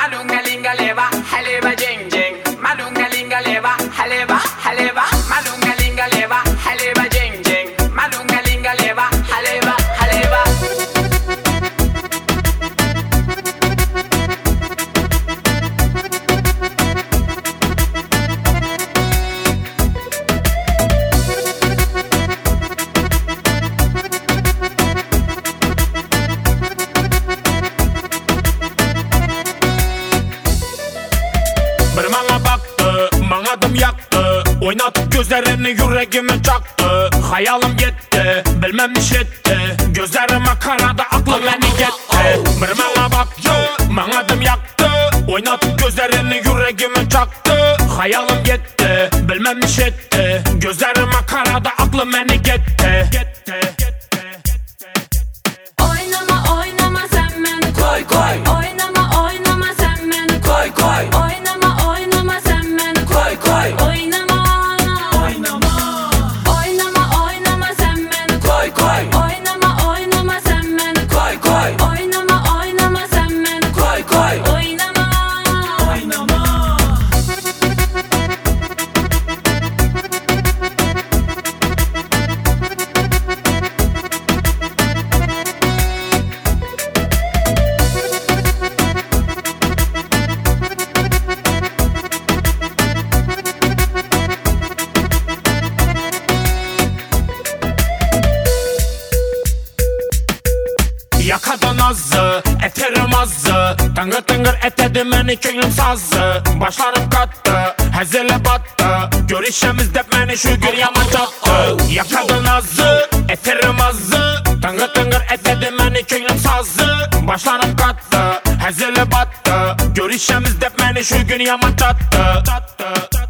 malunga linga leva, haleva jing jing. Malunga linga leva, haleva, haleva. Malunga linga leva, haleva jing jing. Malunga linga leva, haleva, haleva. Bir bana baktı, bana adım yaktı. Oynatıp gözlerini yüreğime çaktı. Hayalim gitti, bilmem ne etti. Gözlerime karadı, aklım beni gitti. Bir bana baktı, bana adım yaktı. Oynatıp gözlerini yüreğime çaktı. Hayalim gitti, bilmem ne etti. Gözlerime karadı, aklım beni gitti. Oynama oynama sen beni koy koy. Oynama oynama sen beni koy koy. Oynama oynama sen beni koy koy. Oynama oynama. Oynama oynama sen beni koy koy. Oynama oynama sen beni koy koy. Oynama oynama sen beni koy koy. Oynama oynama. Yakadan azı, eterim azı. Tıngır tıngır etedi beni könglim sazı. Başlarım kattı, hezele battı. Görüşemizde beni şu gün yaman çattı. Yakadan azı, eterim azı. Tıngır tıngır etedi beni könglim sazı. Başlarım kattı, hezele battı. Görüşemizde beni şu gün yaman çattı.